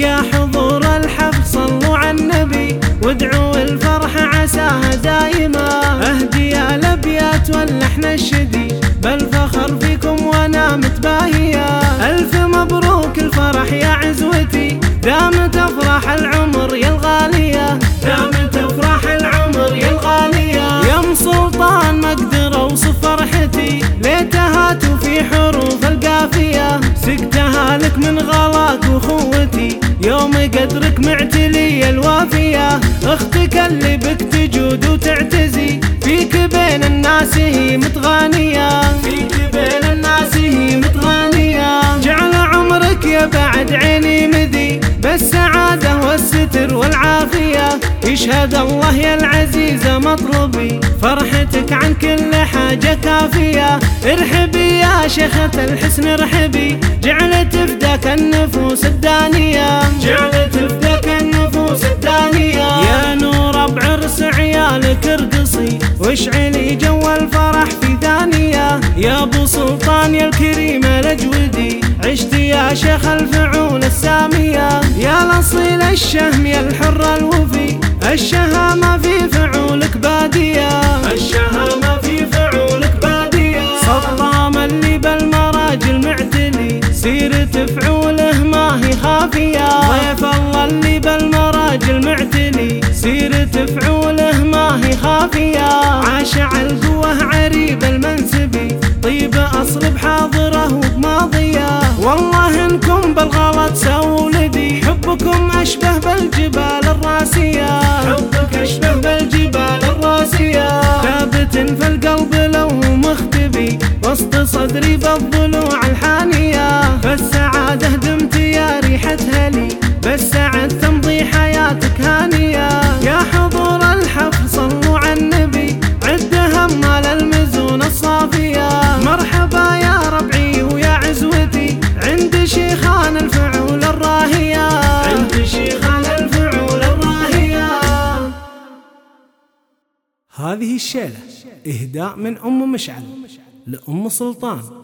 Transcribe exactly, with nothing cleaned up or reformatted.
يا حضور الحفل صلوا على النبي وادعوا الفرح عساها دايما. اهدي الابيات واللحن الشدي بالفخر فيكم وانا متباهية. الف مبروك الفرح يا عزوتي دامت افراح العمر يا الغالية، دامت افراح العمر يا الغالية. يا ام سلطان ما اقدر اوصف فرحتي ليتها في حروف القافية. سقتها لك من غلاك وخوتي يوم قدرك معتلي الوافية. اختك اللي بك تجود وتعتزي فيك بين الناس هي متغانية، فيك بين الناس هي متغانية. جعل عمرك يا بعد عيني مذي بالسعادة والستر والعافية. يشهد الله يا العزيزة مطلبي فرحتك عن كل حاجة كافية. ارحبي يا شيخة الحسن ارحبي جعلت تفداك النفوس الدانية، جعلت تفداك النفوس الدانية. يا نور بعرس عيالك ارقصي واشعلي جو الفرح في ثانية. يا ابو سلطان يا الكريم الاجودي عشت يا شيخ الفعول السامية. يا الاصيل الشهم يا الحر الوفي الشهامة في فعولك بادية، الشهامة في فعولك بادية. صطام اللي بالمراجل معتلي سيرة فعوله ما هي خافية. ضيف الله اللي بالمراجل معتلي سيرة فعوله ما هي خافية. عاش على القوة عريب المنسبي طيب أصل بحاضره وبماضية. والله إنكم بالغلط سووا ولدي حبكم أشبه بالجبال الراسية، حبك أشبه بالجبال الراسية. ثابت في القلب لو مختبي وسط صدري بالضلوع الحانية. فالسعادة دمت يا ريحة هلي بالسعد تمضي حياتك هانية. يا حضور الحفل صلوا على النبي عد همال المزون الصافية. مرحبا يا ربعي ويا عزوتي عند شيخان الفعول الراهية، عند شيخان الفعول الراهية. هذه الشيلة إهداء من أم مشعل لأم سلطان.